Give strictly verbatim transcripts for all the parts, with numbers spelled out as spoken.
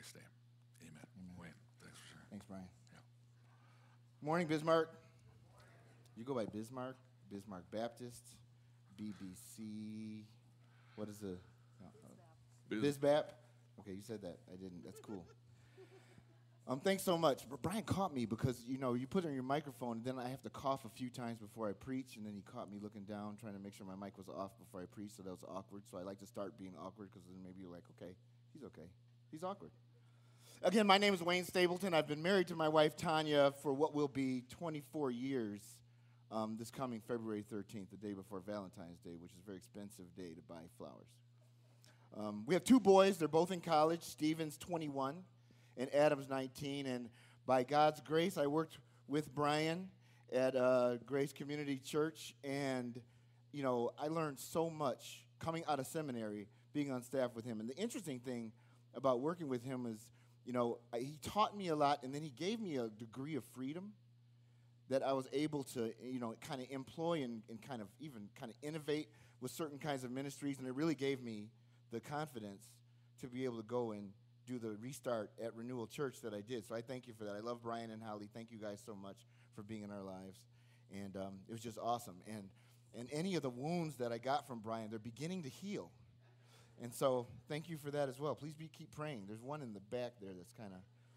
Christ's name. Amen. Amen. Wayne, thanks for sharing. Thanks, Brian. Yeah. Morning, Bismarck. You go by Bismarck, Bismarck Baptist, B B C. What is the? Uh, Biz- Bizbap. Okay, you said that. I didn't. That's cool. Um, thanks so much. But Brian caught me because, you know, you put it on your microphone, and then I have to cough a few times before I preach, and then he caught me looking down, trying to make sure my mic was off before I preached, so that was awkward. So I like to start being awkward because then maybe you're like, okay, he's okay. He's awkward. Again, my name is Wayne Stapleton. I've been married to my wife, Tanya, for what will be twenty-four years um, this coming February thirteenth, the day before Valentine's Day, which is a very expensive day to buy flowers. Um, we have two boys. They're both in college. Steven's twenty-one. And Adam's nineteen, and by God's grace, I worked with Brian at uh, Grace Community Church, and, you know, I learned so much coming out of seminary, being on staff with him. And the interesting thing about working with him is, you know, I, he taught me a lot, and then he gave me a degree of freedom that I was able to, you know, kind of employ and, and kind of even kind of innovate with certain kinds of ministries, and it really gave me the confidence to be able to go and do the restart at Renewal Church that I did. So I thank you for that. I love Brian and Holly. Thank you guys so much for being in our lives. And um, it was just awesome. And and any of the wounds that I got from Brian, they're beginning to heal. And so thank you for that as well. Please be, keep praying. There's one in the back there that's kind of...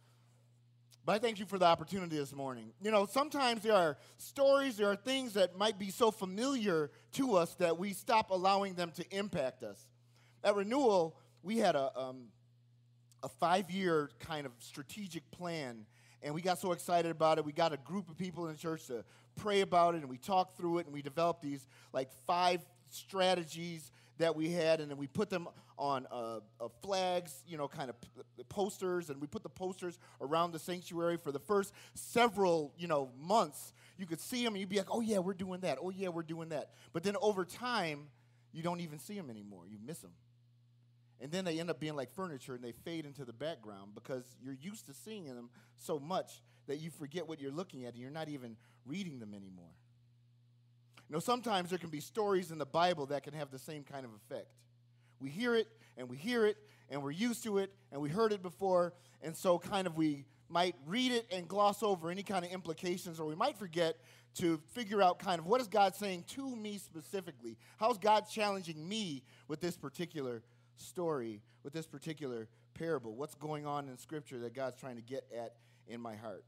But I thank you for the opportunity this morning. You know, sometimes there are stories, there are things that might be so familiar to us that we stop allowing them to impact us. At Renewal, we had a... Um, a five-year kind of strategic plan, and we got so excited about it. We got a group of people in the church to pray about it, and we talked through it, and we developed these like five strategies that we had, and then we put them on uh, uh, flags, you know, kind of p- posters, and we put the posters around the sanctuary for the first several, you know, months. You could see them, and you'd be like, oh, yeah, we're doing that. Oh, yeah, we're doing that. But then over time, you don't even see them anymore. You miss them. And then they end up being like furniture, and they fade into the background because you're used to seeing them so much that you forget what you're looking at, and you're not even reading them anymore. You know, sometimes there can be stories in the Bible that can have the same kind of effect. We hear it, and we hear it, and we're used to it, and we heard it before, and so kind of we might read it and gloss over any kind of implications, or we might forget to figure out kind of what is God saying to me specifically? How's God challenging me with this particular story, with this particular parable? What's going on in Scripture that God's trying to get at in my heart?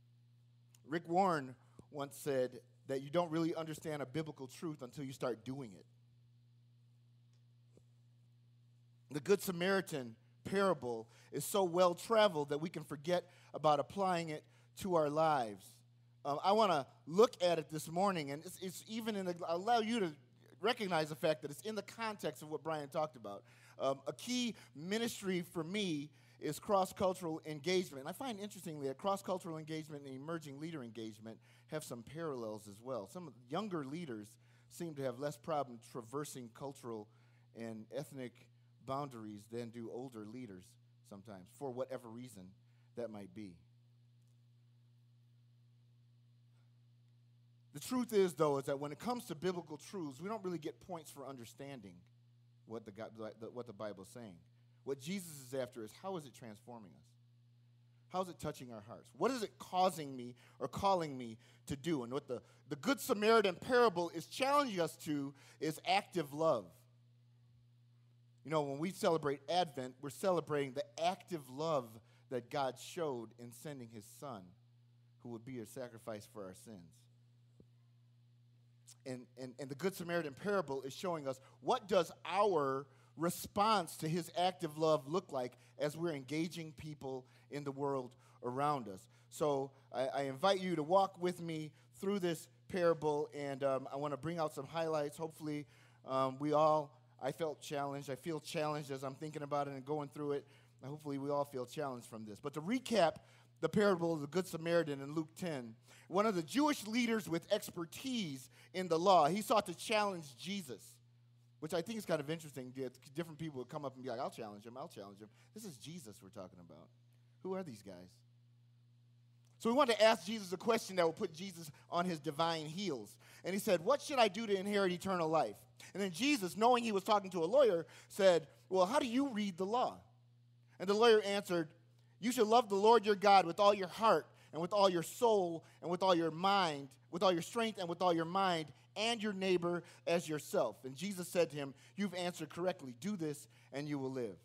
Rick Warren once said that you don't really understand a biblical truth until you start doing it. The Good Samaritan parable is so well traveled that we can forget about applying it to our lives. Um, I want to look at it this morning, and it's, it's even in the, I'll allow you to recognize the fact that it's in the context of what Brian talked about. Um, a key ministry for me is cross-cultural engagement. And I find interestingly that cross-cultural engagement and emerging leader engagement have some parallels as well. Some of the younger leaders seem to have less problem traversing cultural and ethnic boundaries than do older leaders sometimes, for whatever reason that might be. The truth is, though, is that when it comes to biblical truths, we don't really get points for understanding what the, God, what the Bible is saying. What Jesus is after is, how is it transforming us? How is it touching our hearts? What is it causing me or calling me to do? And what the, the Good Samaritan parable is challenging us to is active love. You know, when we celebrate Advent, we're celebrating the active love that God showed in sending his Son, who would be a sacrifice for our sins. And, and, and the Good Samaritan parable is showing us, what does our response to his active love look like as we're engaging people in the world around us? So I, I invite you to walk with me through this parable, and um, I want to bring out some highlights. Hopefully um, we all, I felt challenged. I feel challenged as I'm thinking about it and going through it. Hopefully we all feel challenged from this. But to recap the parable of the Good Samaritan in Luke ten, one of the Jewish leaders with expertise in the law, he sought to challenge Jesus, which I think is kind of interesting. Different people would come up and be like, I'll challenge him, I'll challenge him. This is Jesus we're talking about. Who are these guys? So we wanted to ask Jesus a question that would put Jesus on his divine heels. And he said, what should I do to inherit eternal life? And then Jesus, knowing he was talking to a lawyer, said, well, how do you read the law? And the lawyer answered, You should love the Lord your God with all your heart and with all your soul and with all your mind, with all your strength and with all your mind, and your neighbor as yourself. And Jesus said to him, you've answered correctly. Do this and you will live.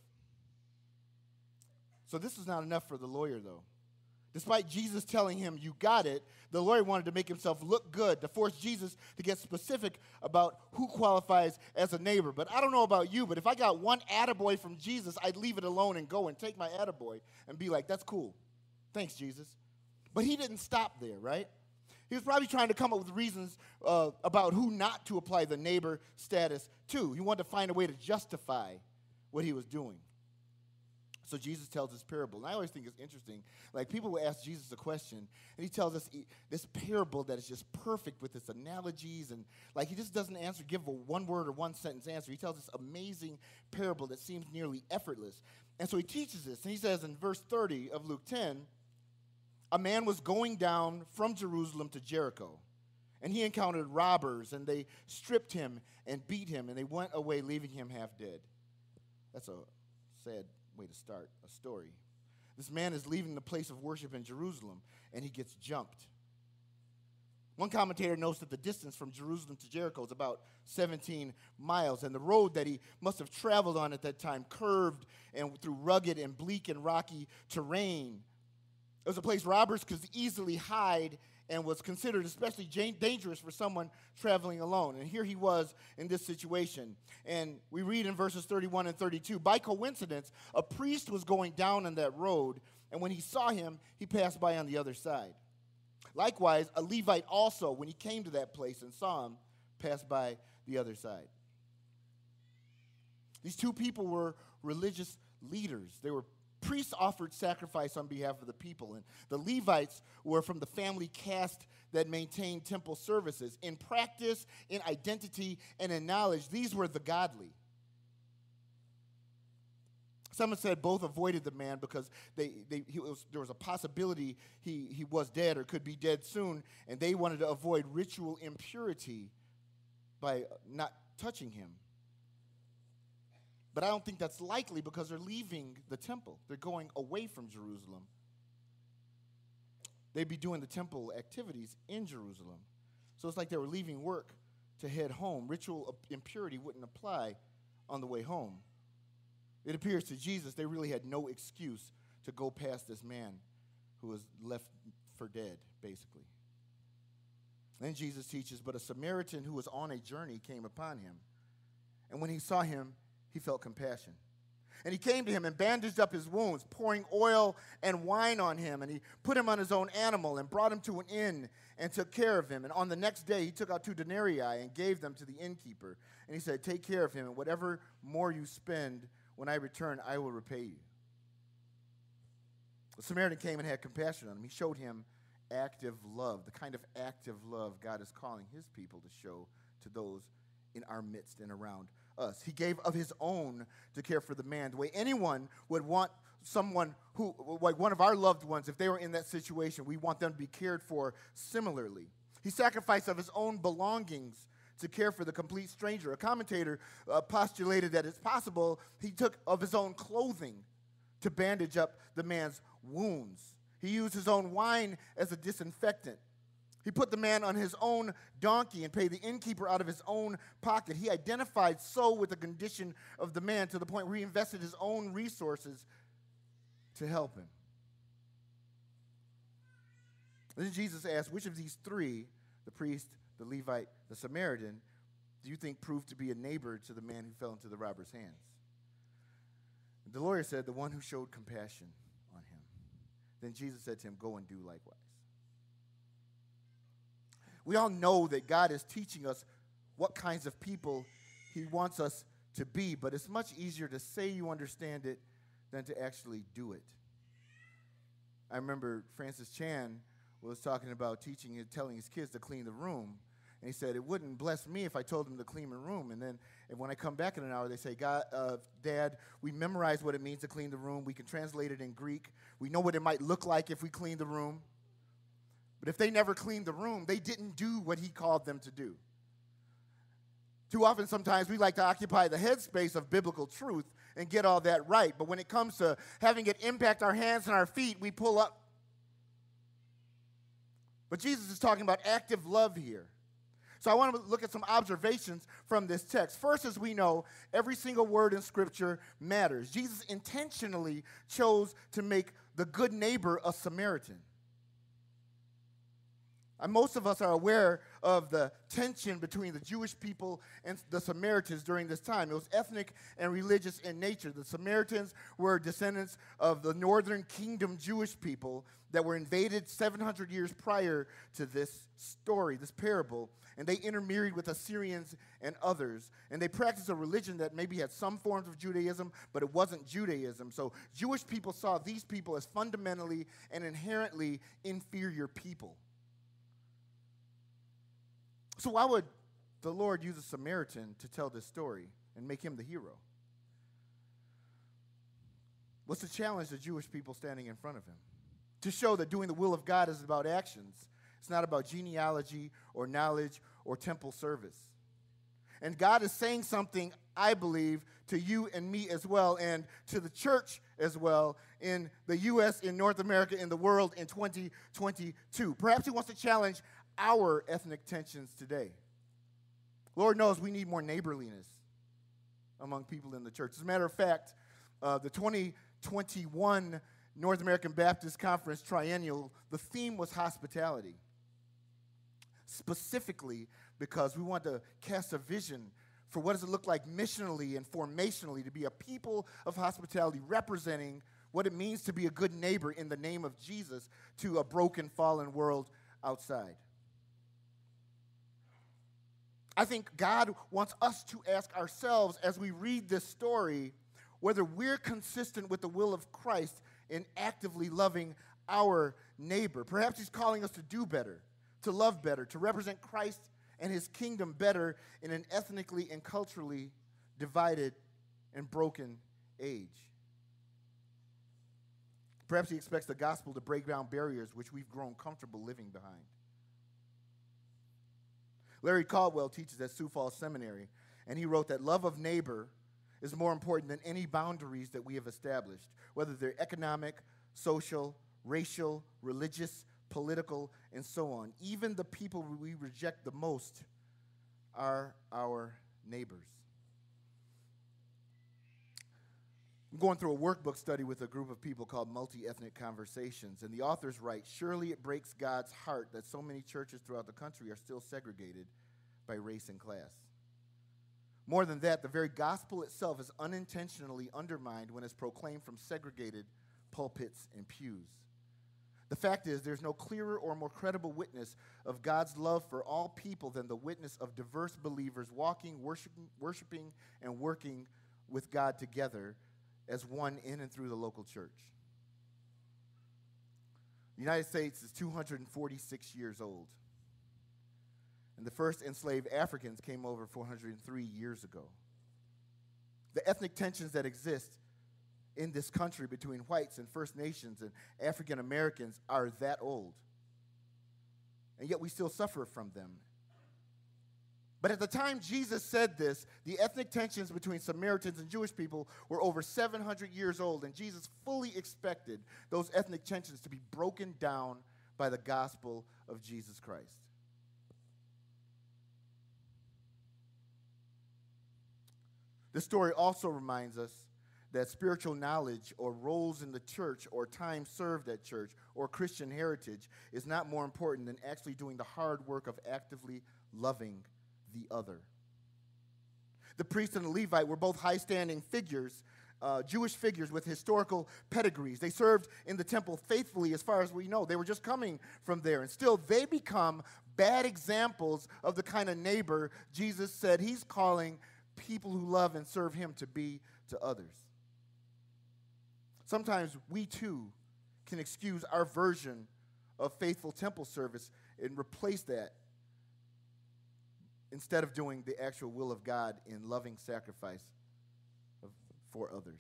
So this is not enough for the lawyer, though. Despite Jesus telling him, you got it, the lawyer wanted to make himself look good, to force Jesus to get specific about who qualifies as a neighbor. But I don't know about you, but if I got one attaboy from Jesus, I'd leave it alone and go and take my attaboy and be like, that's cool. Thanks, Jesus. But he didn't stop there, right? He was probably trying to come up with reasons uh, about who not to apply the neighbor status to. He wanted to find a way to justify what he was doing. So Jesus tells this parable. And I always think it's interesting. Like, people will ask Jesus a question, and he tells us this parable that is just perfect with its analogies. And, like, he just doesn't answer, give a one-word or one-sentence answer. He tells this amazing parable that seems nearly effortless. And so he teaches this. And he says in verse thirty of Luke ten, a man was going down from Jerusalem to Jericho, and he encountered robbers, and they stripped him and beat him, and they went away, leaving him half dead. That's a sad way to start a story. This man is leaving the place of worship in Jerusalem, and he gets jumped. One commentator notes that the distance from Jerusalem to Jericho is about seventeen miles, and the road that he must have traveled on at that time curved and through rugged and bleak and rocky terrain. It was a place robbers could easily hide and was considered especially dangerous for someone traveling alone. And here he was in this situation. And we read in verses thirty-one and thirty-two, by coincidence, a priest was going down on that road, and when he saw him, he passed by on the other side. Likewise, a Levite also, when he came to that place and saw him, passed by the other side. These two people were religious leaders. They were priests offered sacrifice on behalf of the people, and the Levites were from the family caste that maintained temple services. In practice, in identity, and in knowledge, these were the godly. Someone said both avoided the man because they, they, he was, there was a possibility he, he was dead or could be dead soon, and they wanted to avoid ritual impurity by not touching him. But I don't think that's likely because they're leaving the temple. They're going away from Jerusalem. They'd be doing the temple activities in Jerusalem. So it's like they were leaving work to head home. Ritual impurity wouldn't apply on the way home. It appears to Jesus they really had no excuse to go past this man who was left for dead, basically. Then Jesus teaches, but a Samaritan who was on a journey came upon him. And when he saw him, he felt compassion. And he came to him and bandaged up his wounds, pouring oil and wine on him. And he put him on his own animal and brought him to an inn and took care of him. And on the next day, he took out two denarii and gave them to the innkeeper. And he said, take care of him, and whatever more you spend, when I return, I will repay you. The Samaritan came and had compassion on him. He showed him active love, the kind of active love God is calling his people to show to those in our midst and around us. He gave of his own to care for the man, the way anyone would want someone who, like one of our loved ones, if they were in that situation, we want them to be cared for similarly. He sacrificed of his own belongings to care for the complete stranger. A commentator uh, postulated that it's possible he took of his own clothing to bandage up the man's wounds. He used his own wine as a disinfectant. He put the man on his own donkey and paid the innkeeper out of his own pocket. He identified so with the condition of the man to the point where he invested his own resources to help him. Then Jesus asked, which of these three, the priest, the Levite, the Samaritan, do you think proved to be a neighbor to the man who fell into the robber's hands? The lawyer said, the one who showed compassion on him. Then Jesus said to him, go and do likewise. We all know that God is teaching us what kinds of people he wants us to be, but it's much easier to say you understand it than to actually do it. I remember Francis Chan was talking about teaching and telling his kids to clean the room, and he said, it wouldn't bless me if I told them to clean the room, and then and when I come back in an hour, they say, God, uh, Dad, we memorized what it means to clean the room. We can translate it in Greek. We know what it might look like if we clean the room. But if they never cleaned the room, they didn't do what he called them to do. Too often, sometimes, we like to occupy the headspace of biblical truth and get all that right. But when it comes to having it impact our hands and our feet, we pull up. But Jesus is talking about active love here. So I want to look at some observations from this text. First, as we know, every single word in Scripture matters. Jesus intentionally chose to make the good neighbor a Samaritan. And most of us are aware of the tension between the Jewish people and the Samaritans during this time. It was ethnic and religious in nature. The Samaritans were descendants of the northern kingdom Jewish people that were invaded seven hundred years prior to this story, this parable. And they intermarried with Assyrians and others. And they practiced a religion that maybe had some forms of Judaism, but it wasn't Judaism. So Jewish people saw these people as fundamentally and inherently inferior people. So why would the Lord use a Samaritan to tell this story and make him the hero? What's the challenge the Jewish people standing in front of him? To show that doing the will of God is about actions. It's not about genealogy or knowledge or temple service. And God is saying something, I believe, to you and me as well, and to the church as well, in the U S, in North America, in the world in twenty twenty-two. Perhaps he wants to challenge our ethnic tensions today. Lord knows we need more neighborliness among people in the church. As a matter of fact, uh, the twenty twenty-one North American Baptist Conference Triennial, the theme was hospitality. Specifically because we want to cast a vision for what does it look like missionally and formationally to be a people of hospitality representing what it means to be a good neighbor in the name of Jesus to a broken, fallen world outside. I think God wants us to ask ourselves as we read this story whether we're consistent with the will of Christ in actively loving our neighbor. Perhaps he's calling us to do better, to love better, to represent Christ and his kingdom better in an ethnically and culturally divided and broken age. Perhaps he expects the gospel to break down barriers which we've grown comfortable living behind. Larry Caldwell teaches at Sioux Falls Seminary, and he wrote that love of neighbor is more important than any boundaries that we have established, whether they're economic, social, racial, religious, political, and so on. Even the people we reject the most are our neighbors. I'm going through a workbook study with a group of people called Multi-Ethnic Conversations, and the authors write, surely it breaks God's heart that so many churches throughout the country are still segregated by race and class. More than that, the very gospel itself is unintentionally undermined when it's proclaimed from segregated pulpits and pews. The fact is, there's no clearer or more credible witness of God's love for all people than the witness of diverse believers walking, worshiping, worshiping, and working with God together as one in and through the local church. The United States is two hundred forty-six years old, and the first enslaved Africans came over four hundred three years ago. The ethnic tensions that exist in this country between whites and First Nations and African Americans are that old, and yet we still suffer from them. But at the time Jesus said this, the ethnic tensions between Samaritans and Jewish people were over seven hundred years old, and Jesus fully expected those ethnic tensions to be broken down by the gospel of Jesus Christ. This story also reminds us that spiritual knowledge or roles in the church or time served at church or Christian heritage is not more important than actually doing the hard work of actively loving the other. The priest and the Levite were both high-standing figures, uh, Jewish figures with historical pedigrees. They served in the temple faithfully as far as we know. They were just coming from there. And still, they become bad examples of the kind of neighbor Jesus said he's calling people who love and serve him to be to others. Sometimes we, too, can excuse our version of faithful temple service and replace that instead of doing the actual will of God in loving sacrifice of, for others.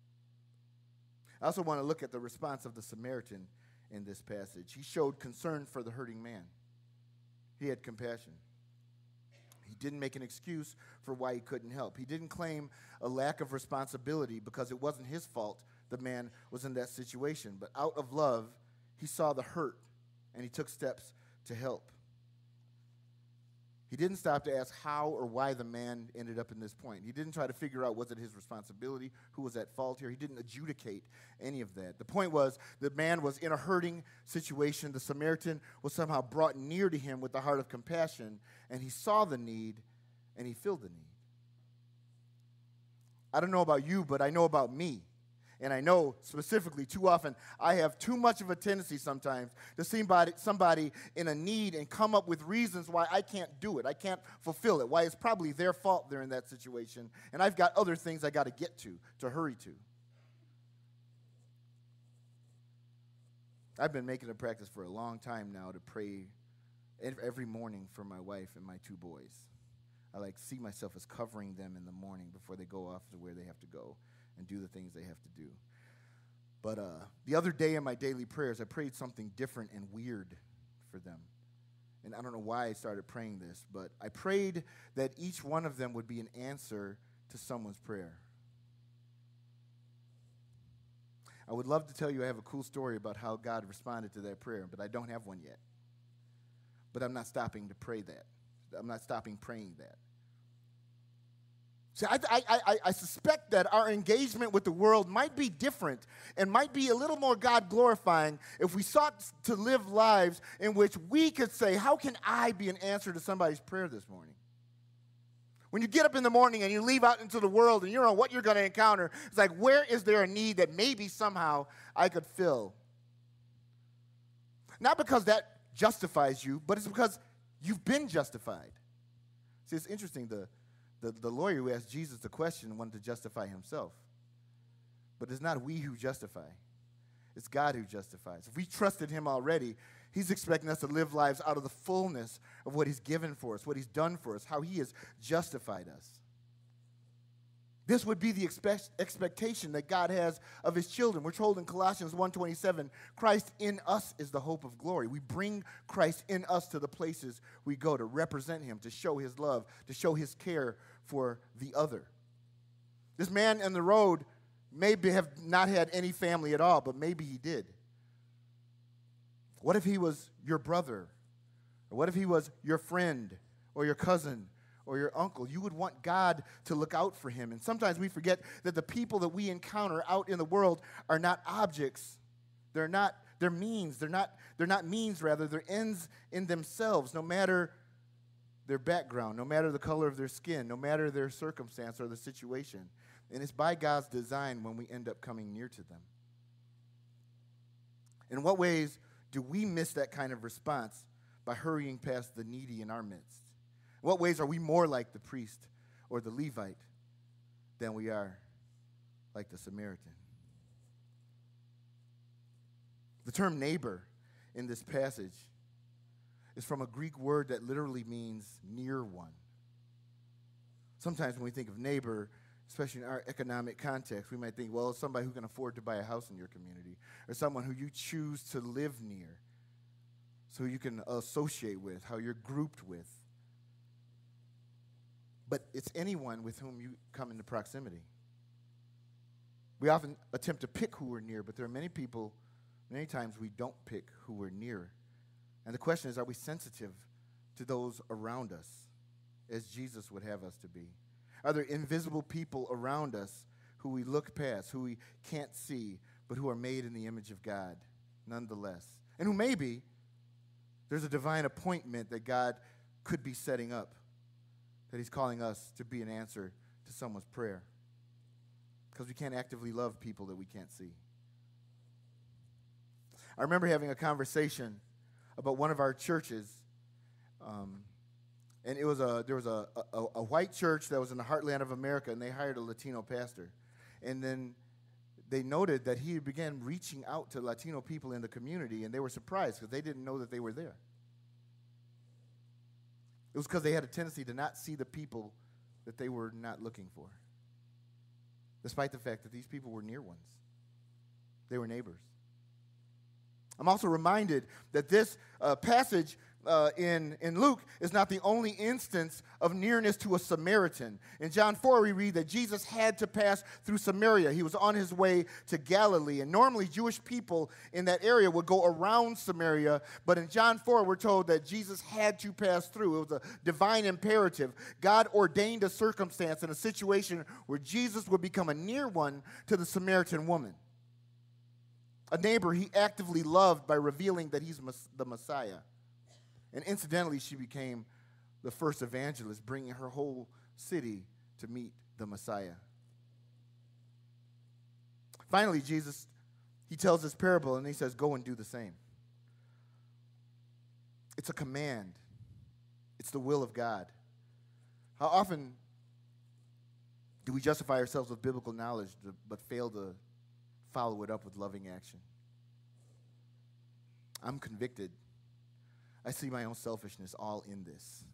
I also want to look at the response of the Samaritan in this passage. He showed concern for the hurting man. He had compassion. He didn't make an excuse for why he couldn't help. He didn't claim a lack of responsibility because it wasn't his fault the man was in that situation. But out of love, he saw the hurt, and he took steps to help. He didn't stop to ask how or why the man ended up in this point. He didn't try to figure out, was it his responsibility? Who was at fault here? He didn't adjudicate any of that. The point was, the man was in a hurting situation. The Samaritan was somehow brought near to him with a heart of compassion, and he saw the need, and he filled the need. I don't know about you, but I know about me. And I know specifically too often I have too much of a tendency sometimes to see somebody, somebody in a need and come up with reasons why I can't do it. I can't fulfill it, why it's probably their fault they're in that situation. And I've got other things I got to get to, to hurry to. I've been making a practice for a long time now to pray every morning for my wife and my two boys. I like see myself as covering them in the morning before they go off to where they have to go and do the things they have to do. But uh, the other day in my daily prayers, I prayed something different and weird for them. And I don't know why I started praying this, but I prayed that each one of them would be an answer to someone's prayer. I would love to tell you I have a cool story about how God responded to that prayer, but I don't have one yet. But I'm not stopping to pray that. I'm not stopping praying that. See, I, I, I, I suspect that our engagement with the world might be different and might be a little more God-glorifying if we sought to live lives in which we could say, how can I be an answer to somebody's prayer this morning? When you get up in the morning and you leave out into the world and you don't know what you're going to encounter, it's like, where is there a need that maybe somehow I could fill? Not because that justifies you, but it's because you've been justified. See, it's interesting, the The, the lawyer who asked Jesus the question wanted to justify himself. But it's not we who justify. It's God who justifies. If we trusted him already, he's expecting us to live lives out of the fullness of what he's given for us, what he's done for us, how he has justified us. This would be the expect, expectation that God has of his children. We're told in Colossians one twenty-seven, Christ in us is the hope of glory. We bring Christ in us to the places we go to represent him, to show his love, to show his care for the other. This man on the road maybe have not had any family at all, but maybe he did. What if he was your brother? Or what if he was your friend or your cousin or your uncle? You would want God to look out for him. And sometimes we forget that the people that we encounter out in the world are not objects. They're not, they're means. They're not, they're not means, rather. They're ends in themselves, no matter their background, no matter the color of their skin, no matter their circumstance or the situation. And it's by God's design when we end up coming near to them. In what ways do we miss that kind of response by hurrying past the needy in our midst? In what ways are we more like the priest or the Levite than we are like the Samaritan? The term neighbor in this passage is from a Greek word that literally means near one. Sometimes when we think of neighbor, especially in our economic context, we might think, well, it's somebody who can afford to buy a house in your community, or someone who you choose to live near, so you can associate with, how you're grouped with. But it's anyone with whom you come into proximity. We often attempt to pick who we're near, but there are many people, many times we don't pick who we're near. And the question is, are we sensitive to those around us as Jesus would have us to be? Are there invisible people around us who we look past, who we can't see, but who are made in the image of God nonetheless? And who maybe there's a divine appointment that God could be setting up, that he's calling us to be an answer to someone's prayer, because we can't actively love people that we can't see. I remember having a conversation about one of our churches, um, and it was a there was a, a, a white church that was in the heartland of America, and they hired a Latino pastor. And then they noted that he began reaching out to Latino people in the community, and they were surprised because they didn't know that they were there. It was because they had a tendency to not see the people that they were not looking for, despite the fact that these people were near ones. They were neighbors. I'm also reminded that this uh, passage uh, in, in Luke is not the only instance of nearness to a Samaritan. In John four, we read that Jesus had to pass through Samaria. He was on his way to Galilee. And normally, Jewish people in that area would go around Samaria. But in John four, we're told that Jesus had to pass through. It was a divine imperative. God ordained a circumstance and a situation where Jesus would become a near one to the Samaritan woman, a neighbor he actively loved by revealing that he's the Messiah. And incidentally, she became the first evangelist, bringing her whole city to meet the Messiah. Finally, Jesus, he tells this parable, and he says, go and do the same. It's a command. It's the will of God. How often do we justify ourselves with biblical knowledge but fail to follow it up with loving action? I'm convicted. I see my own selfishness all in this.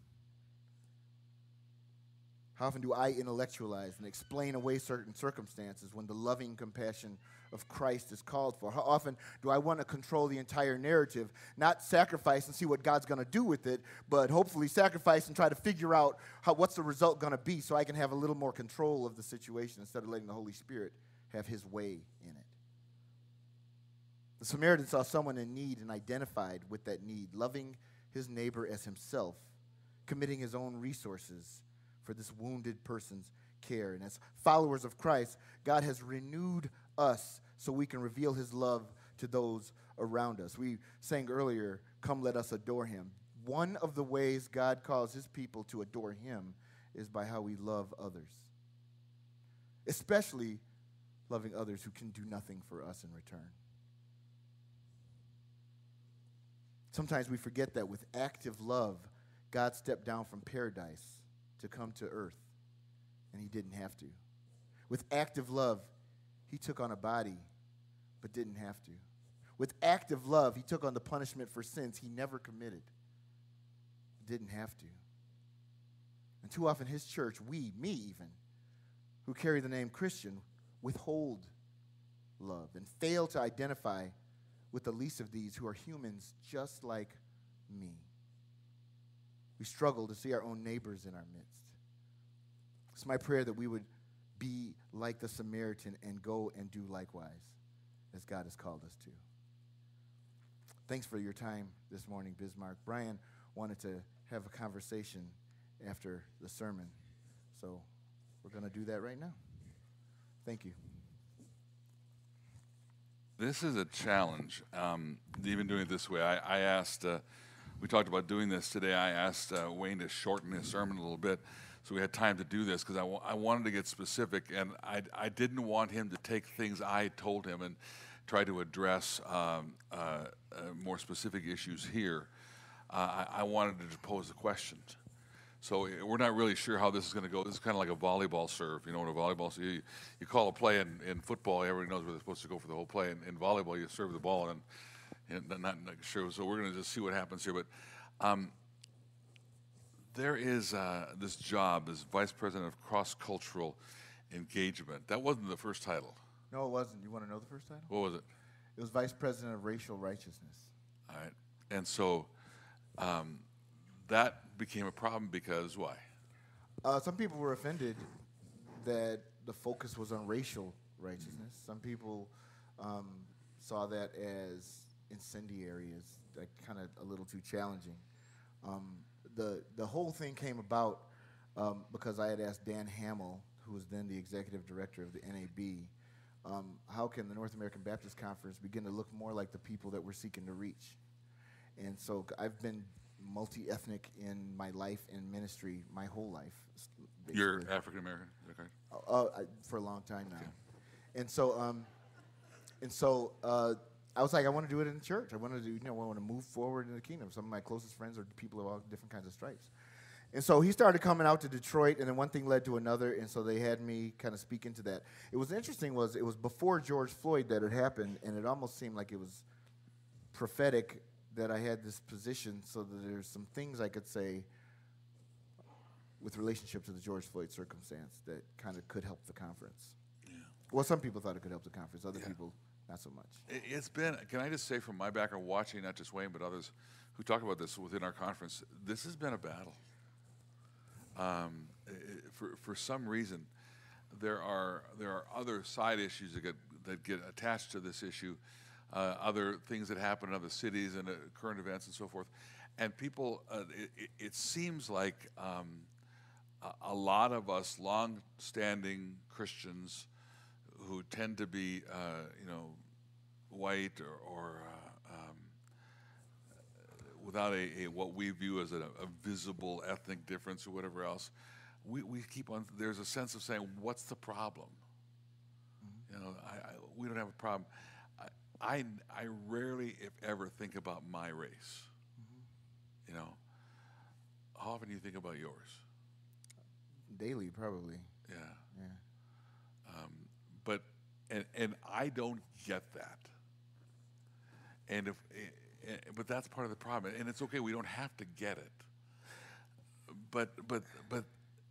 How often do I intellectualize and explain away certain circumstances when the loving compassion of Christ is called for? How often do I want to control the entire narrative, not sacrifice and see what God's going to do with it, but hopefully sacrifice and try to figure out how, what's the result going to be so I can have a little more control of the situation instead of letting the Holy Spirit have his way in it? The Samaritan saw someone in need and identified with that need, loving his neighbor as himself, committing his own resources for this wounded person's care. And as followers of Christ, God has renewed us so we can reveal his love to those around us. We sang earlier, come let us adore him. One of the ways God calls his people to adore him is by how we love others, especially loving others who can do nothing for us in return. Sometimes we forget that with active love, God stepped down from paradise to come to earth, and he didn't have to. With active love, he took on a body, but didn't have to. With active love, he took on the punishment for sins he never committed, didn't have to. And too often his church, we, me even, who carry the name Christian, withhold love and fail to identify with the least of these who are humans just like me. We struggle to see our own neighbors in our midst. It's my prayer that we would be like the Samaritan and go and do likewise as God has called us to. Thanks for your time this morning, Bismarck. Brian wanted to have a conversation after the sermon, so we're going to do that right now. Thank you. This is a challenge, um, even doing it this way. I, I asked, uh, we talked about doing this today, I asked uh, Wayne to shorten his sermon a little bit so we had time to do this because I, wa- I wanted to get specific, and I, I didn't want him to take things I told him and try to address um, uh, uh, more specific issues here. Uh, I, I wanted to pose a question. So uh, we're not really sure how this is going to go. This is kind of like a volleyball serve. You know, in a volleyball, so you, you call a play in, in football, everybody knows where they're supposed to go for the whole play. In, in volleyball, you serve the ball, and, and not, not sure. So we're going to just see what happens here. But um, there is uh, this job as Vice President of Cross-Cultural Engagement. That wasn't the first title. No, it wasn't. You want to know the first title? What was it? It was Vice President of Racial Righteousness. All right. And so um, that became a problem because why? Uh, some people were offended that the focus was on racial righteousness. Some people um, saw that as incendiary, as like kind of a little too challenging. Um, the the whole thing came about um, because I had asked Dan Hamill, who was then the executive director of the N A B, um, how can the North American Baptist Conference begin to look more like the people that we're seeking to reach? And so I've been multi-ethnic in my life and ministry my whole life. Basically. You're African American, is that correct? Uh, I, for a long time now. Okay. And so, um, and so uh, I was like, I want to do it in the church. I want to do, you know, I want to move forward in the kingdom. Some of my closest friends are people of all different kinds of stripes. And so he started coming out to Detroit, and then one thing led to another, and so they had me kind of speak into that. It was interesting was it was before George Floyd that it happened, and it almost seemed like it was prophetic that I had this position so that there's some things I could say with relationship to the George Floyd circumstance that kind of could help the conference. Yeah. Well, some people thought it could help the conference. Other yeah. people, not so much. It's been, can I just say from my background, watching not just Wayne, but others who talked about this within our conference. This has been a battle. Um, i- i- for for some reason, there are there are other side issues that get that get attached to this issue, uh, other things that happen in other cities and uh, current events and so forth, and people. Uh, it, it it seems like um, a, a lot of us long-standing Christians who tend to be, uh, you know, white or, or uh, um, without a, a what we view as a, a visible ethnic difference or whatever else, we, we keep on. There's a sense of saying, "What's the problem?" You know, I, I, we don't have a problem. I, I I rarely, if ever, think about my race. You know, how often do you think about yours? Daily, probably. Yeah. Yeah. Um, but and and I don't get that. And if, eh, eh, but that's part of the problem. And it's okay. We don't have to get it. But but but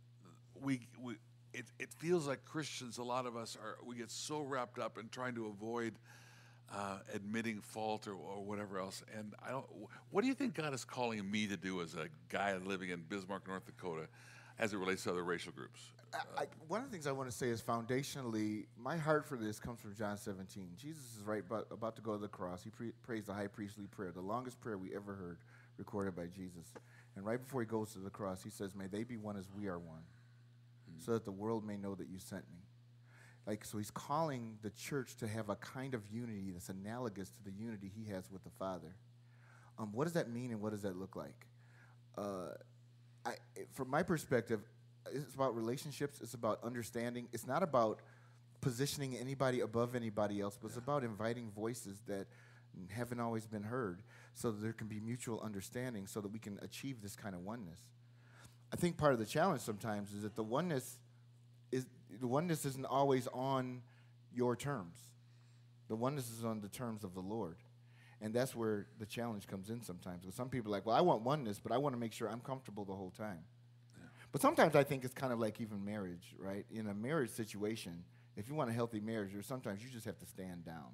we we it it feels like Christians. A lot of us are. We get so wrapped up in trying to avoid uh, admitting fault or, or whatever else. And I don't. What do you think God is calling me to do as a guy living in Bismarck, North Dakota, as it relates to other racial groups? I, I, one of the things I want to say is foundationally, my heart for this comes from John seventeen. Jesus is right about, about to go to the cross. He pre- prays the high priestly prayer, the longest prayer we ever heard, recorded by Jesus. And right before he goes to the cross, he says, "May they be one as we are one, mm-hmm. so that the world may know that you sent me." Like, so he's calling the church to have a kind of unity that's analogous to the unity he has with the Father. Um, what does that mean, and what does that look like? Uh, I, from my perspective, it's about relationships. It's about understanding. It's not about positioning anybody above anybody else, but yeah. It's about inviting voices that haven't always been heard so that there can be mutual understanding so that we can achieve this kind of oneness. I think part of the challenge sometimes is that the oneness is the oneness isn't always on your terms. The oneness is on the terms of the Lord. And that's where the challenge comes in sometimes. Because some people are like, well, I want oneness, but I want to make sure I'm comfortable the whole time. But sometimes I think it's kind of like even marriage, right? In a marriage situation, if you want a healthy marriage, or sometimes you just have to stand down.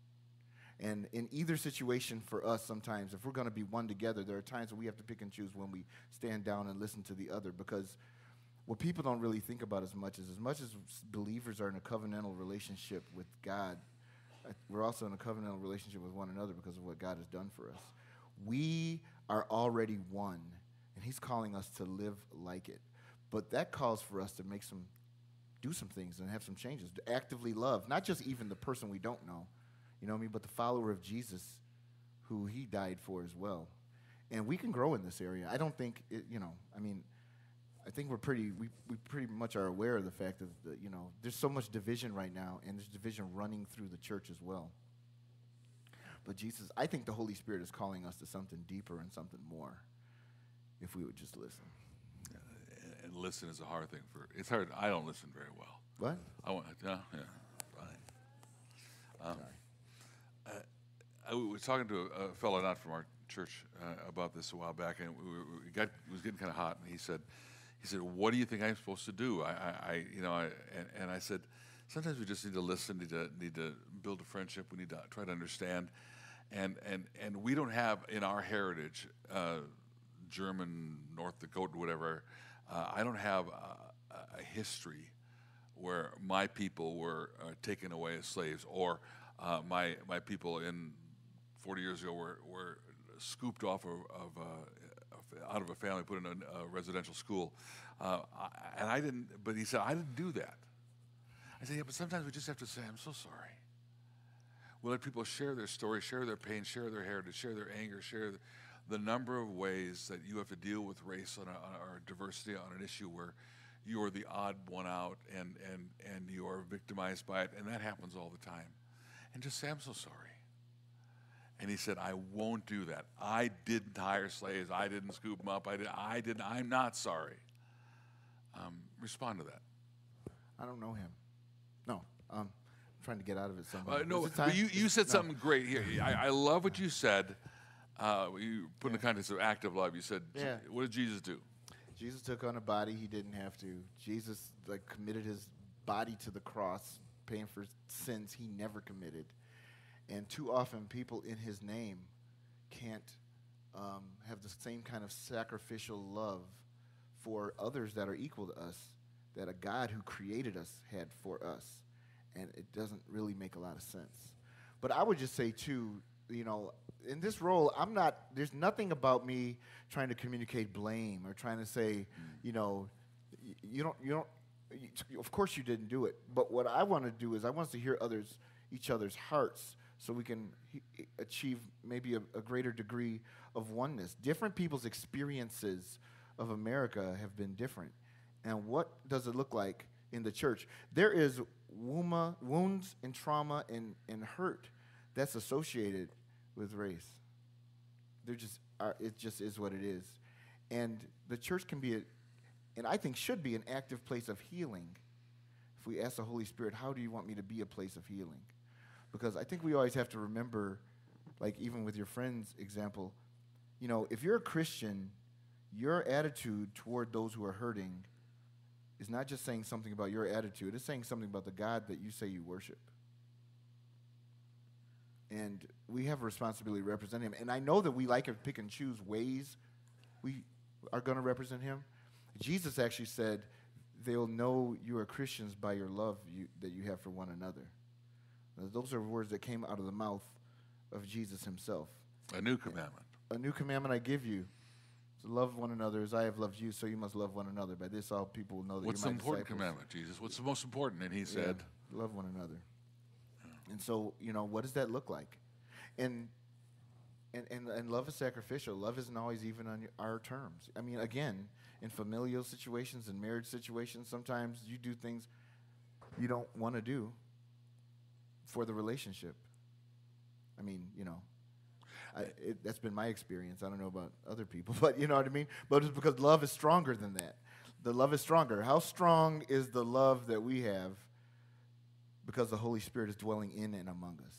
And in either situation for us, sometimes, if we're going to be one together, there are times when we have to pick and choose when we stand down and listen to the other. Because what people don't really think about as much is, as much as believers are in a covenantal relationship with God, we're also in a covenantal relationship with one another because of what God has done for us. We are already one. And he's calling us to live like it. But that calls for us to make some, do some things and have some changes, to actively love, not just even the person we don't know, you know what I mean, but the follower of Jesus who he died for as well. And we can grow in this area. I don't think, it, you know, I mean, I think we're pretty, we, we pretty much are aware of the fact that, that, you know, there's so much division right now, and there's division running through the church as well. But Jesus, I think the Holy Spirit is calling us to something deeper and something more. If we would just listen. Yeah, and listen is a hard thing for, it's hard, I don't listen very well. What? I want, yeah, yeah, fine. Um, uh, I was talking to a, a fellow not from our church uh, about this a while back, and we, we got, it was getting kind of hot, and he said, he said, "What do you think I'm supposed to do?" I, I, I you know, I, and, and I said, sometimes we just need to listen, need to, need to build a friendship, we need to try to understand, and, and, and we don't have in our heritage, uh, German, North Dakota, whatever, uh, I don't have a, a history where my people were uh, taken away as slaves, or uh, my my people in forty years ago were, were scooped off of, of uh, out of a family, put in a, a residential school, uh, I, and I didn't. But he said I didn't do that. I said, yeah, but sometimes we just have to say, I'm so sorry. We let people share their story, share their pain, share their heritage, share their anger, share. The, the number of ways that you have to deal with race on a, on a, or diversity on an issue where you are the odd one out and, and, and you are victimized by it, and that happens all the time. And just say, I'm so sorry. And he said, I won't do that. I didn't hire slaves. I didn't scoop them up. I, did, I didn't. I'm not sorry. Um, respond to that. I don't know him. No. Um, I'm trying to get out of it somehow. Uh, no, but you, you said no. something great here. I, I love what you said. Uh, you put yeah. in the context of active love. You said, yeah. what did Jesus do? Jesus took on a body he didn't have to. Jesus like committed his body to the cross, paying for sins he never committed. And too often people in his name can't uh, um, have the same kind of sacrificial love for others that are equal to us that a God who created us had for us. And it doesn't really make a lot of sense. But I would just say, too, you know, in this role, I'm not, there's nothing about me trying to communicate blame or trying to say, you know, y- you don't, you don't, you, of course you didn't do it. But what I want to do is I want us to hear others, each other's hearts so we can he, achieve maybe a, a greater degree of oneness. Different people's experiences of America have been different. And what does it look like in the church? There is wouma, wounds and trauma and, and hurt that's associated with race. There just are, it just is what it is. And the church can be, a, and I think should be, an active place of healing. If we ask the Holy Spirit, how do you want me to be a place of healing? Because I think we always have to remember, like even with your friend's example, you know, if you're a Christian, your attitude toward those who are hurting is not just saying something about your attitude, it's saying something about the God that you say you worship. And we have a responsibility to represent him. And I know that we like to pick and choose ways we are going to represent him. Jesus actually said, they'll know you are Christians by your love you, that you have for one another. Now, those are words that came out of the mouth of Jesus himself. A new commandment. A new commandment I give you, to love one another as I have loved you, so you must love one another. By this all people will know that What's you're the my important disciples. commandment, Jesus? What's the most important? And he said, Yeah, love one another. Yeah. And so, you know, what does that look like? And and, and and love is sacrificial. Love isn't always even on your, our terms. I mean, again, in familial situations and marriage situations, sometimes you do things you don't want to do for the relationship. I mean, you know, I, it, that's been my experience. I don't know about other people, but you know what I mean? But it's because love is stronger than that. The love is stronger. How strong is the love that we have because the Holy Spirit is dwelling in and among us?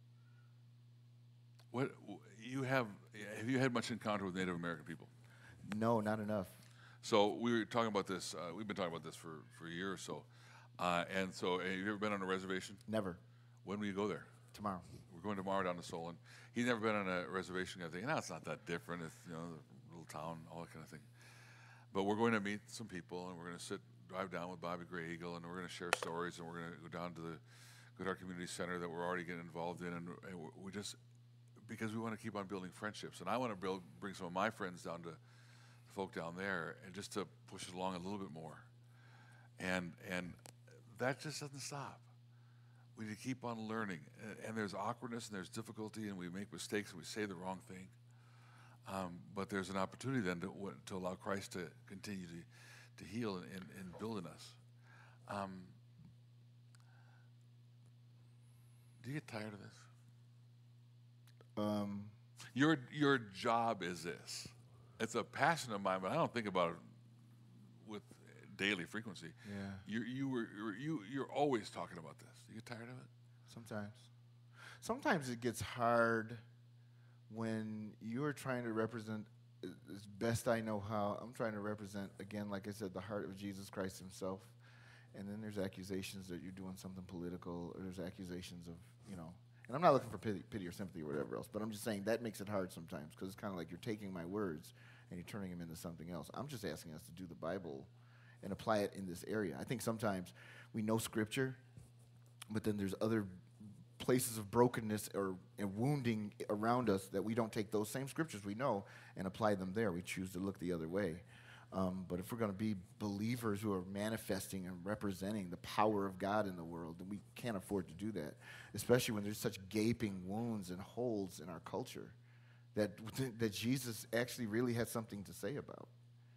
What you have? Have you had much encounter with Native American people? No, not enough. So we were talking about this. Uh, we've been talking about this for, for a year or so. Uh, and so, have you ever been on a reservation? Never. When will you go there? Tomorrow. We're going tomorrow down to Solon. He's never been on a reservation. I think, no, it's not that different. It's, you know, a little town, all that kind of thing. But we're going to meet some people, and we're going to sit, drive down with Bobby Gray Eagle, and we're going to share stories, and we're going to go down to the, go to our community center that we're already getting involved in, and, and we just, because we want to keep on building friendships, and I want to build, bring some of my friends down to folk down there, and just to push it along a little bit more, and and that just doesn't stop. We need to keep on learning, and, and there's awkwardness and there's difficulty, and we make mistakes and we say the wrong thing. Um, but there's an opportunity then to to allow Christ to continue to to heal and, and, and build in us. Um, do you get tired of this? Um, Your your job is this. It's a passion of mine, but I don't think about it with daily frequency. Yeah. You you were you're, you you're always talking about this. You get tired of it? Sometimes. Sometimes it gets hard when you're trying to represent, as best I know how, I'm trying to represent, again, like I said, the heart of Jesus Christ himself. And then there's accusations that you're doing something political, or there's accusations of, you know, and I'm not looking for pity, pity or sympathy or whatever else, but I'm just saying that makes it hard sometimes, because it's kind of like you're taking my words and you're turning them into something else. I'm just asking us to do the Bible and apply it in this area. I think sometimes we know Scripture, but then there's other places of brokenness or and wounding around us that we don't take those same Scriptures we know and apply them there. We choose to look the other way. Um, but if we're going to be believers who are manifesting and representing the power of God in the world, then we can't afford to do that, especially when there's such gaping wounds and holes in our culture that that Jesus actually really had something to say about.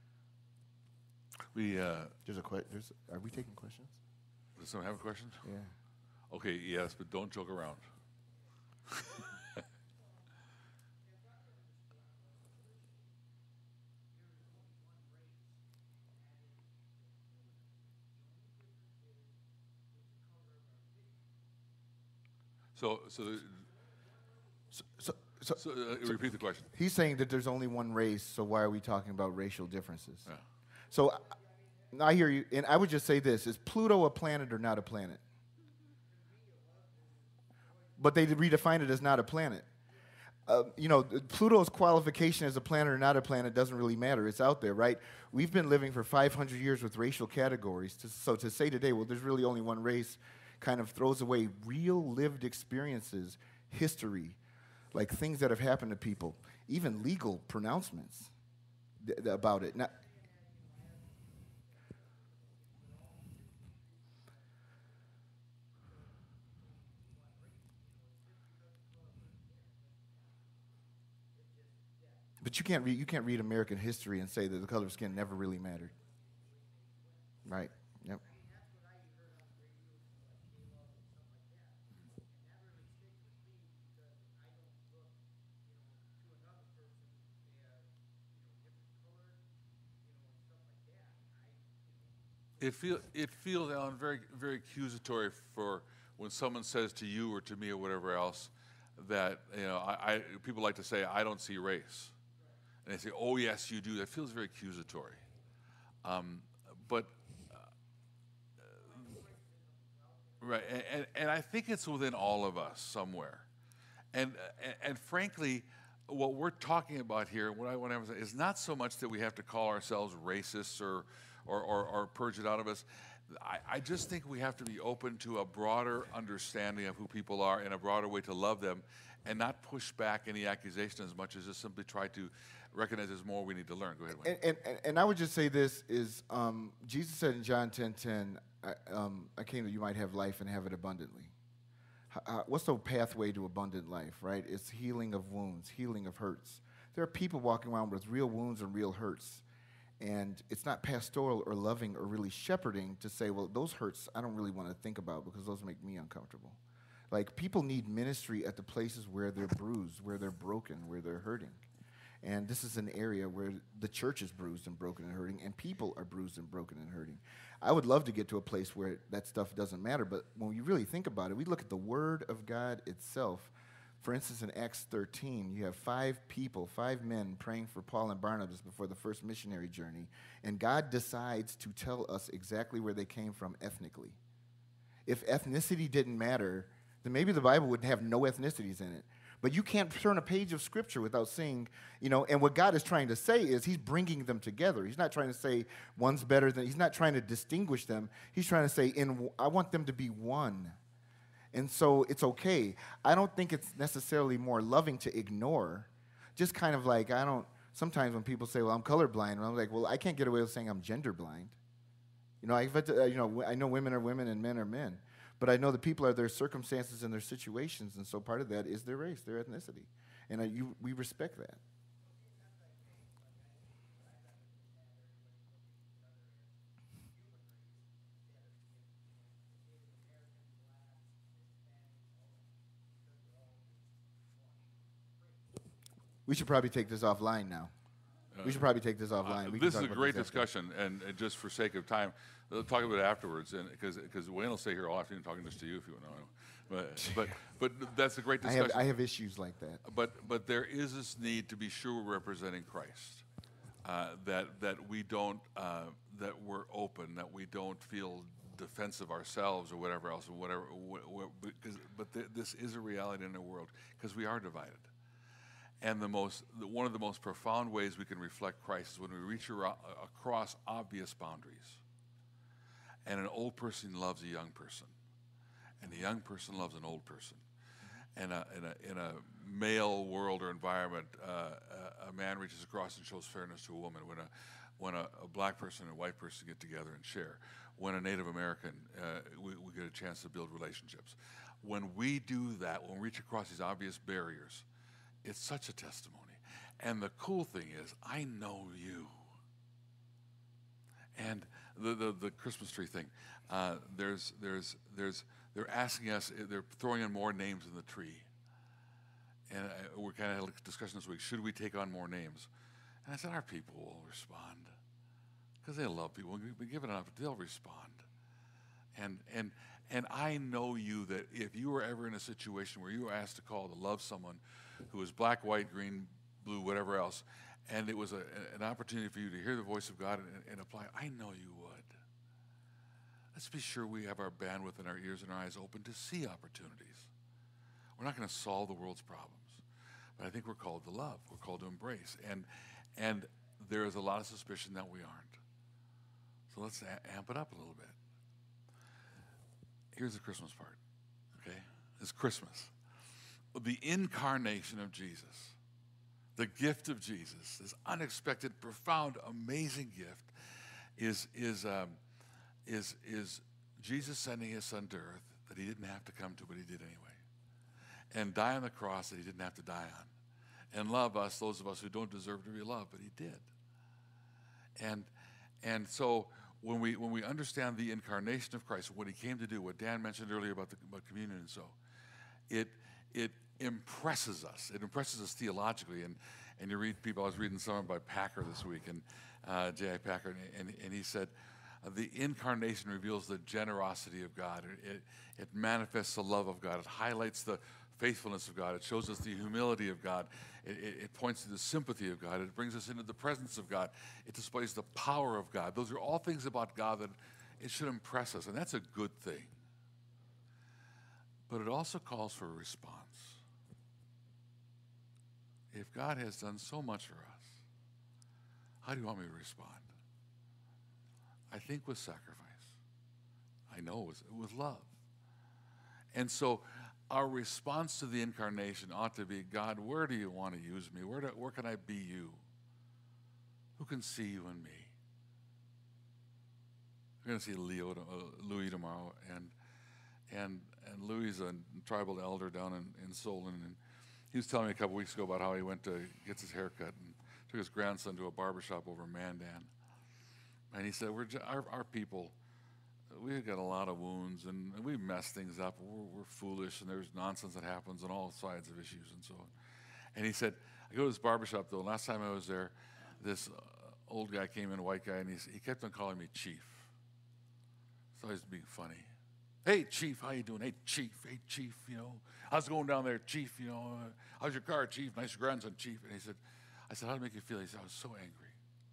We uh, There's a que- there's Are we taking questions? does someone have a question? Yeah. Okay, yes, but don't joke around. So, so, the, So, so, so, so uh, repeat the question. he's saying that there's only one race, so why are we talking about racial differences? Yeah. So I, I hear you, and I would just say this: is Pluto a planet or not a planet? But they redefine it as not a planet. Uh, you know, Pluto's qualification as a planet or not a planet doesn't really matter. It's out there, right? We've been living for five hundred years with racial categories. To, so to say today, well, there's really only one race, kind of throws away real lived experiences, history, like things that have happened to people, even legal pronouncements th- th- about it. Not, but you can't read you can't read American history and say that the color of skin never really mattered, right? Yep. It feel it feels, Alan, very very accusatory for when someone says to you or to me or whatever else that you know I, I people like to say I don't see race, and they say, oh yes you do. That feels very accusatory. Um, but right, and, and, and I think it's within all of us somewhere, and and, and frankly. What we're talking about here, what I want to emphasize, is not so much that we have to call ourselves racists or, or, or, or purge it out of us. I, I just think we have to be open to a broader understanding of who people are and a broader way to love them and not push back any accusation as much as just simply try to recognize there's more we need to learn. Go ahead, Wayne. And, and, and I would just say this is, um, Jesus said in John ten ten, I, um, I came that you might have life and have it abundantly. Uh, what's the pathway to abundant life, right? It's healing of wounds, healing of hurts. There are people walking around with real wounds and real hurts. And it's not pastoral or loving or really shepherding to say, well, those hurts I don't really want to think about because those make me uncomfortable. Like, people need ministry at the places where they're bruised, where they're broken, where they're hurting. And this is an area where the church is bruised and broken and hurting, and people are bruised and broken and hurting. I would love to get to a place where that stuff doesn't matter, but when you really think about it, we look at the Word of God itself. For instance, in Acts thirteen, you have five people, five men praying for Paul and Barnabas before the first missionary journey, and God decides to tell us exactly where they came from ethnically. If ethnicity didn't matter, then maybe the Bible would have no ethnicities in it. But you can't turn a page of Scripture without seeing, you know, and what God is trying to say is he's bringing them together. He's not trying to say one's better than, he's not trying to distinguish them. He's trying to say, in, I want them to be one. And so it's okay. I don't think it's necessarily more loving to ignore. Just kind of like, I don't, sometimes when people say, well, I'm colorblind, and I'm like, well, I can't get away with saying I'm gender blind. You know, I, you know, I know women are women and men are men. But I know that people are their circumstances and their situations, and so part of that is their race, their ethnicity. And uh, you, we respect that. We should probably take this offline now. Uh, we should probably take this offline. Uh, we this is a great this discussion, and, and just for sake of time, we'll talk about it afterwards, and because because Wayne will stay here all afternoon talking just to you if you want to know. But, but but that's a great discussion. I have, I have issues like that. But but there is this need to be sure we're representing Christ, uh, that that we don't uh, that we're open, that we don't feel defensive ourselves or whatever else, or whatever. Wh- wh- because, but th- this is a reality in the world because we are divided. And the most, the, one of the most profound ways we can reflect Christ is when we reach ar- across obvious boundaries. And an old person loves a young person, and a young person loves an old person. And a, in, a, in a male world or environment, uh, a, a man reaches across and shows fairness to a woman. When a when a, a black person and a white person get together and share. When a Native American, uh, we, we get a chance to build relationships. When we do that, when we reach across these obvious barriers, it's such a testimony. And the cool thing is, I know you. And the, the, the Christmas tree thing, uh, there's, there's, there's, they're asking us, they're throwing in more names in the tree. And I, we're kind of had a discussion this week, should we take on more names? And I said, our people will respond. Because they love people. We give it enough, they'll respond. And, and, and I know you that if you were ever in a situation where you were asked to call to love someone who was black, white, green, blue, whatever else, and it was a, an opportunity for you to hear the voice of God and, and apply, I know you would. Let's be sure we have our bandwidth and our ears and our eyes open to see opportunities. We're not going to solve the world's problems, But I think we're called to love. We're called to embrace. And, and there is a lot of suspicion that we aren't. So let's a- amp it up a little bit. Here's the Christmas part, okay? It's Christmas. The incarnation of Jesus, the gift of Jesus, this unexpected, profound, amazing gift is, is, um, is, is Jesus sending his son to earth that he didn't have to come to, but he did anyway. And die on the cross that he didn't have to die on. And love us, those of us who don't deserve to be loved, but he did. And, and so when we, when we understand the incarnation of Christ, what he came to do, what Dan mentioned earlier about, the, about communion and so, it, it impresses us. It impresses us theologically. And, and you read people, I was reading something by Packer this week, and uh, J I Packer, and, and, and he said, uh, the incarnation reveals the generosity of God. It, it, it manifests the love of God. It highlights the faithfulness of God. It shows us the humility of God. It, it, it points to the sympathy of God. It brings us into the presence of God. It displays the power of God. Those are all things about God that it should impress us, and that's a good thing. But it also calls for a response. If God has done so much for us, how do you want me to respond? I think with sacrifice. I know with, with love. And so our response to the incarnation ought to be, God, where do you want to use me? Where, do, where can I be you? Who can see you in me? We're going to see Leo, uh, Louis tomorrow, and and and Louis is a tribal elder down in, in Solon, and he was telling me a couple weeks ago about how he went to get his hair cut and took his grandson to a barbershop over in Mandan. And he said, we're j- our, our people, we've got a lot of wounds, and we mess things up. We're, we're foolish, and there's nonsense that happens on all sides of issues and so on. And he said, I go to this barbershop, though, and last time I was there, this uh, old guy came in, a white guy, and he, he kept on calling me Chief. So I was being funny. Hey, Chief, how you doing? Hey, Chief, hey, Chief, you know, how's it going down there, Chief? You know, uh, how's your car, Chief? Nice grandson, Chief. And he said, I said, how did it make you feel? He said, I was so angry.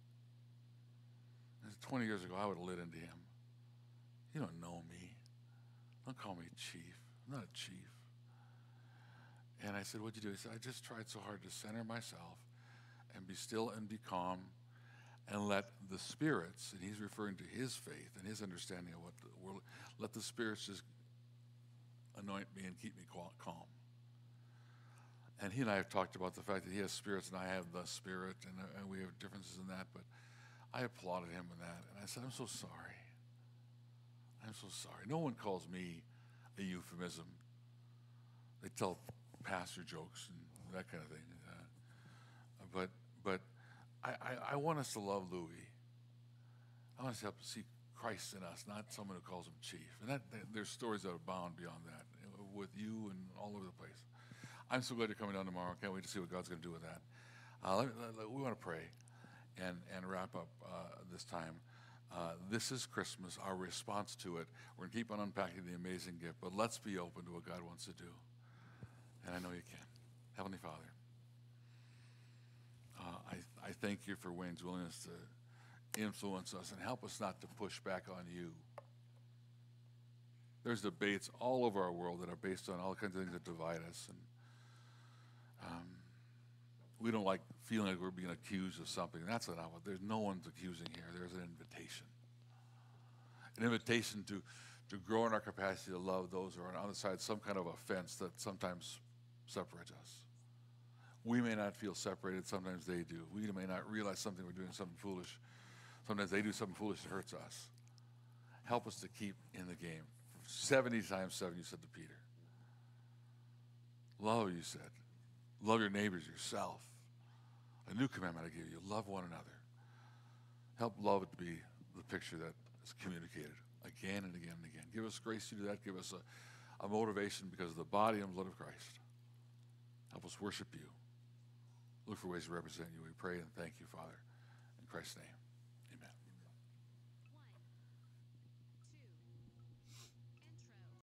And twenty years ago, I would have lit into him. You don't know me. Don't call me Chief. I'm not a chief. And I said, what'd you do? He said, I just tried so hard to center myself and be still and be calm and let the spirits, and he's referring to his faith and his understanding of what the world, let the spirits just anoint me and keep me calm. And he and I have talked about the fact that he has spirits and I have the spirit, and, uh, and we have differences in that, but I applauded him in that. And I said, I'm so sorry. I'm so sorry. No one calls me a euphemism. They tell pastor jokes and that kind of thing. Uh, but but I, I, I want us to love Louis. I want us to help see Christ in us, not someone who calls him chief. And that, that there's stories that abound beyond that with you and all over the place. I'm so glad you're coming down tomorrow. Can't wait to see what God's going to do with that. Uh, let, let, we want to pray and, and wrap up uh, this time. Uh, this is Christmas, our response to it. We're going to keep on unpacking the amazing gift, but let's be open to what God wants to do. And I know you can. Heavenly Father, uh, I, I thank you for Wayne's willingness to influence us and help us not to push back on you. There's debates all over our world that are based on all kinds of things that divide us. And um, we don't like feeling like we're being accused of something. That's not what, there's no one's accusing here. There's an invitation. An invitation to, to grow in our capacity to love those who are on the other side, some kind of offense that sometimes separates us. We may not feel separated, sometimes they do. We may not realize something we're doing something foolish. Sometimes they do something foolish that hurts us. Help us to keep in the game. seventy times seven, you said to Peter. Love, you said. Love your neighbors, yourself. A new commandment I give you, love one another. Help love it to be the picture that is communicated again and again and again. Give us grace to do that. Give us a, a motivation because of the body and blood of Christ. Help us worship you. Look for ways to represent you. We pray and thank you, Father. In Christ's name.